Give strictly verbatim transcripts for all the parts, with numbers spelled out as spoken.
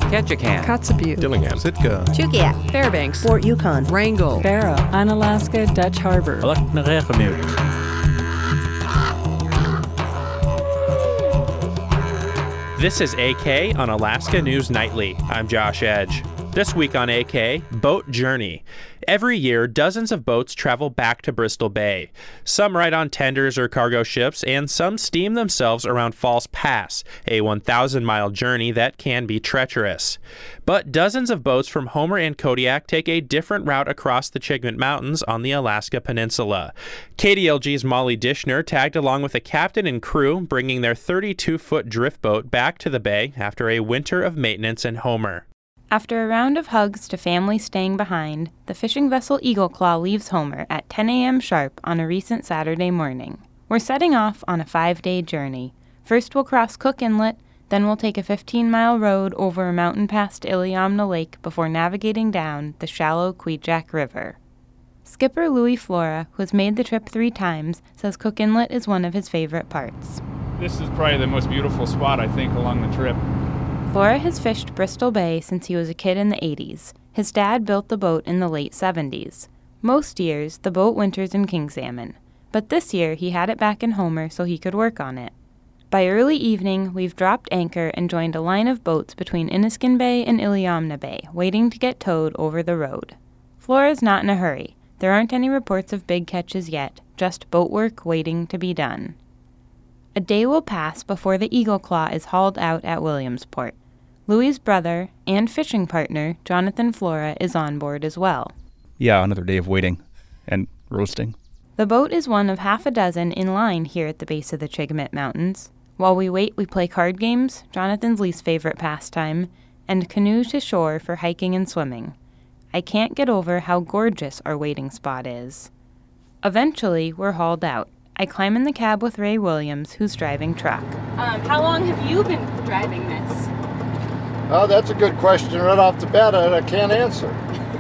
Ketchikan, Kotzebue, Dillingham, Sitka, Chugiak, Fairbanks, Fort Yukon, Wrangell, Barrow, Unalaska, Dutch Harbor, This is A K on Alaska News Nightly. I'm Josh Edge. This week on A K, Boat Journey. Every year, dozens of boats travel back to Bristol Bay. Some ride on tenders or cargo ships, and some steam themselves around False Pass, a one thousand mile journey that can be treacherous. But dozens of boats from Homer and Kodiak take a different route across the Chigmit Mountains on the Alaska Peninsula. K D L G's Molly Dishner tagged along with a captain and crew, bringing their thirty-two foot drift boat back to the bay after a winter of maintenance in Homer. After a round of hugs to family staying behind, the fishing vessel Eagle Claw leaves Homer at ten a.m. sharp on a recent Saturday morning. We're setting off on a five-day journey. First we'll cross Cook Inlet, then we'll take a fifteen mile road over a mountain pass to Iliamna Lake before navigating down the shallow Kvichak River. Skipper Louis Flora, who has made the trip three times, says Cook Inlet is one of his favorite parts. This is probably the most beautiful spot, I think, along the trip. Flora has fished Bristol Bay since he was a kid in the eighties. His dad built the boat in the late seventies. Most years, the boat winters in King Salmon, but this year he had it back in Homer so he could work on it. By early evening, we've dropped anchor and joined a line of boats between Inniskin Bay and Iliamna Bay, waiting to get towed over the road. Flora's not in a hurry. There aren't any reports of big catches yet, just boat work waiting to be done. A day will pass before the Eagle Claw is hauled out at Williamsport. Louis' brother and fishing partner, Jonathan Flora, is on board as well. Yeah, another day of waiting and roasting. The boat is one of half a dozen in line here at the base of the Chigmit Mountains. While we wait, we play card games, Jonathan's least favorite pastime, and canoe to shore for hiking and swimming. I can't get over how gorgeous our waiting spot is. Eventually, we're hauled out. I climb in the cab with Ray Williams, who's driving truck. Um, how long have you been driving this? Oh, that's a good question. Right off the bat, I, I can't answer.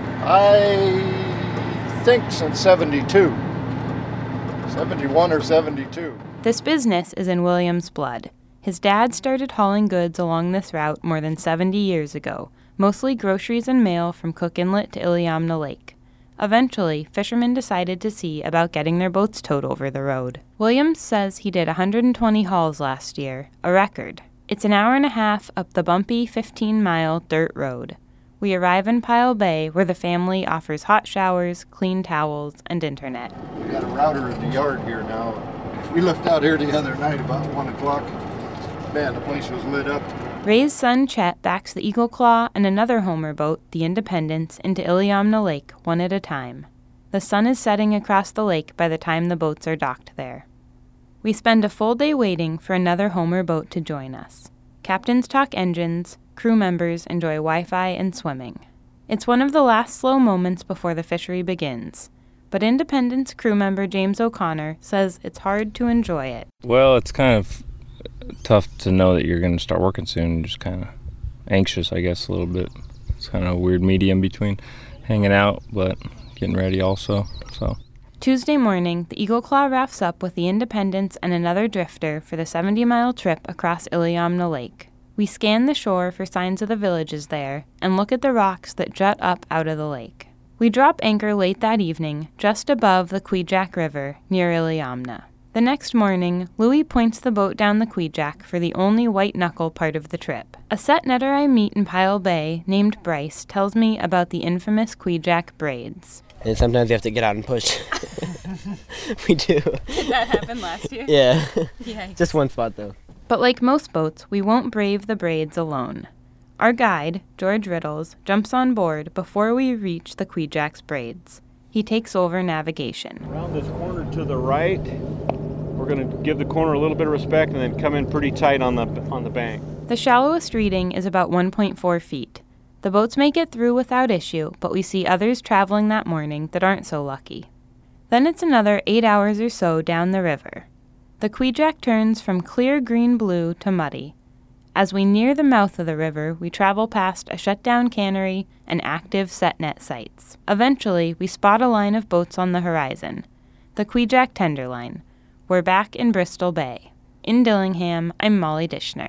I think since seventy-two. seventy-one or seventy-two. This business is in Williams' blood. His dad started hauling goods along this route more than seventy years ago, mostly groceries and mail from Cook Inlet to Iliamna Lake. Eventually, fishermen decided to see about getting their boats towed over the road. Williams says he did one hundred twenty hauls last year, a record. It's an hour and a half up the bumpy fifteen mile dirt road. We arrive in Pile Bay, where the family offers hot showers, clean towels, and internet. We got a router in the yard here now. We looked out here the other night about one o'clock. Man, the place was lit up. Ray's son Chet backs the Eagle Claw and another Homer boat, the Independence, into Iliamna Lake, one at a time. The sun is setting across the lake by the time the boats are docked there. We spend a full day waiting for another Homer boat to join us. Captains talk engines, crew members enjoy Wi-Fi and swimming. It's one of the last slow moments before the fishery begins. But Independence crew member James O'Connor says it's hard to enjoy it. Well, it's kind of tough to know that you're going to start working soon. Just kind of anxious, I guess, a little bit. It's kind of a weird medium between hanging out but getting ready also. So Tuesday morning, the Eagle Claw rafts up with the Independence and another drifter for the seventy mile trip across Iliamna Lake. We scan the shore for signs of the villages there and look at the rocks that jut up out of the lake. We drop anchor late that evening, just above the Kvichak River, near Iliamna. The next morning, Louis points the boat down the Kvichak for the only white-knuckle part of the trip. A set netter I meet in Pile Bay, named Bryce, tells me about the infamous Kvichak braids. And sometimes you have to get out and push. We do. Did that happen last year? Yeah. Yikes. Just one spot, though. But like most boats, we won't brave the braids alone. Our guide, George Riddles, jumps on board before we reach the Kvichak's braids. He takes over navigation. Around this corner to the right, we're going to give the corner a little bit of respect and then come in pretty tight on the on the bank. The shallowest reading is about one point four feet. The boats make it through without issue, but we see others traveling that morning that aren't so lucky. Then it's another eight hours or so down the river. The Kvichak turns from clear green-blue to muddy. As we near the mouth of the river, we travel past a shut-down cannery and active set-net sites. Eventually, we spot a line of boats on the horizon, the Kvichak Tenderline. We're back in Bristol Bay. In Dillingham, I'm Molly Dishner.